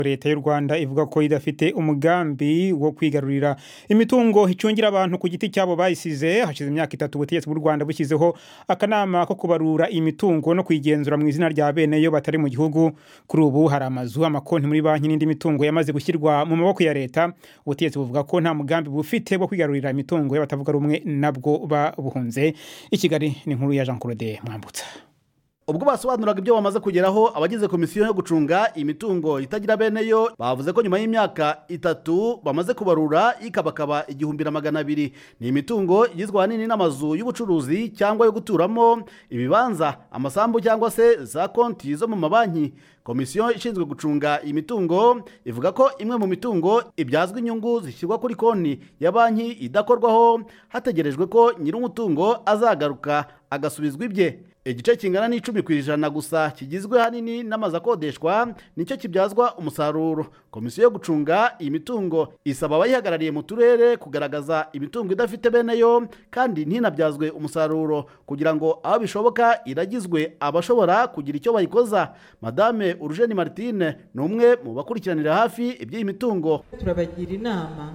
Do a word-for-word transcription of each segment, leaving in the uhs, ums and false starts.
Leta y'u Rwanda ivuga ko idafite umugambi wo kwigarurira imitungo icungira abantu ku giti cyabo bayisize. Hashize imyaka itatu ubutegetsi bw'u Rwanda bushyizeho akanama ko kubarura imitungo no kwigenzura mu izina rya bene yo batari mu gihugu. Kuri ubu hari amazu, amakonti muri banki n'indi mitungo yamaze gushyirwa mu maboko ya leta. Ubutegetsi buvuga ko nta mugambi bufite wo kwigarurira imitungo y'abatavuga rumwe nabwo babuhunze. I Kigali ni inkuru ya Jean Claude Mwambutsa. Ubwo basobanuraga ibyo bamaze kugeraho, abagize komisiyo yo gucunga imitungo itagira bene yo bavuze ko nyuma y'imyaka itatu bamaze kubarura ikabakaba igihumbi na magana abiri. Ni imitungo igizwe ahanini n'amazu y'ubucuruzi cyangwa yo guturamo, ibibanza, amasambu cyangwa se za konti zo mu mabanki. Komisiyo ishinzwe gucunga imitungo ivuga ko imwe mu mitungo ibyazwa inyungu zishyirwa kuri konti ya banki idakorwaho, hategerejwe ko nyir'umutungo azagaruka agasubizwa ibye. Igice kingana n'icumi ku ijana gusa kigizwe hanini n'amazu akodeshwa nicyo kibyazwa umusaruro. Komisiyo yo gucunga iyi mitungo isaba abayihagarariye mu turere kugaragaza imitungo idafite bene yo kandi ntinabyazwe umusaruro, kugira ngo aho bishoboka iragizwe abashobora kugira icyo bayikoza. Madame Urujeni Martine ni umwe mu bakurikiranira hafi iby'iyi mitungo. Turabagira inama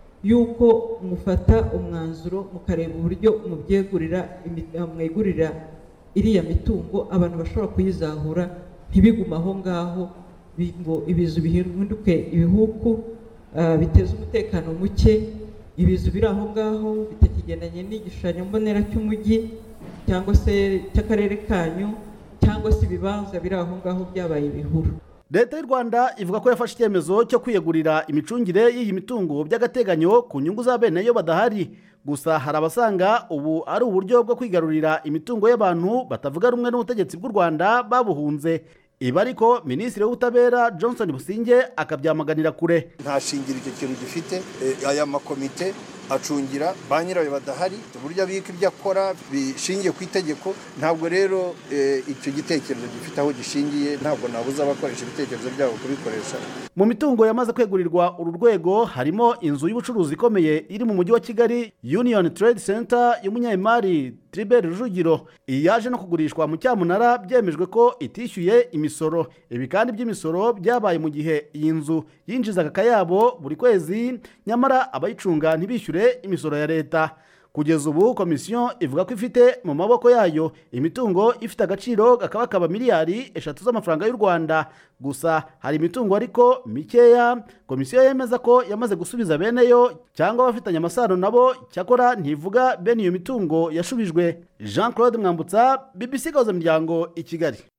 yuko mufata umwanzuro mukareba uburyo mubyegurira mwegurira iriya mitungo abantu bashobora kuyizahura, ntibigume aho ngaho ngo ibizu bihinduke ibihuku biteza umutekano muke. Ibizu biri aho ngaho bitakigendanye n'igishushanyo mbonera cy'umujyi cyangwa se cy'akarere kanyu, cyangwa se ibibanza biri aho ngaho byabaye ibihuru. Leta y'u Rwanda ivuga ko yafashe icyemezo cyo kwiyegurira imicungire y'iyi mitungo by'agateganyo ku nyungu za bene yo badahari. Gusa hari abasanga ubu ari uburyo bwo kwigarurira imitungo y'abantu batavuga rumwe n'ubutegetsi bw'u Rwanda babuhunze. Ibi ariko Minisitiri w'Ubutabera Johnson Businge akabyamaganira kure. Nta shingiro icyo kintu gifite. Aya makomite acungira ba nyirayo badahari, uburyo abika ibyo akora bishingiye ku itegeko. Ntabwo rero icyo gitekerezo gifite aho gishingiye, ntabwo nabuza abakoresha ibitekerezo byabo kubikoresha. Mu mitungo yamaze kwegurirwa uru rwego harimo inzu y'ubucuruzi ikomeye iri mu mujyi wa Kigali, Union Trade Center y'umunyamari Tribert Rujugiro. Iyi yaje no kugurishwa mu cyamunara, byemejwe ko itishyuye imisoro. Ibi kandi by'imisoro byabaye mu gihe iyi nzu yinjizaga akayabo buri kwezi, nyamara abayicunga ntibishyure imisoro ya leta. Kugeza ubu komisiyo ivuga ko ifite mu maboko yayo imitungo ifite agaciro kakaba miliyari eshatu z'amafaranga y'u Rwanda. Gusa hari imitungo ariko mikeya komisiyo yemeza ko yamaze gusubiza bene yo cyangwa abafitanye amasano nabo, cyakora ntivuga bene iyo mitungo yashubijwe. Jean Claude Mwambutsa, B B C Gahuzamiryango, i Kigali.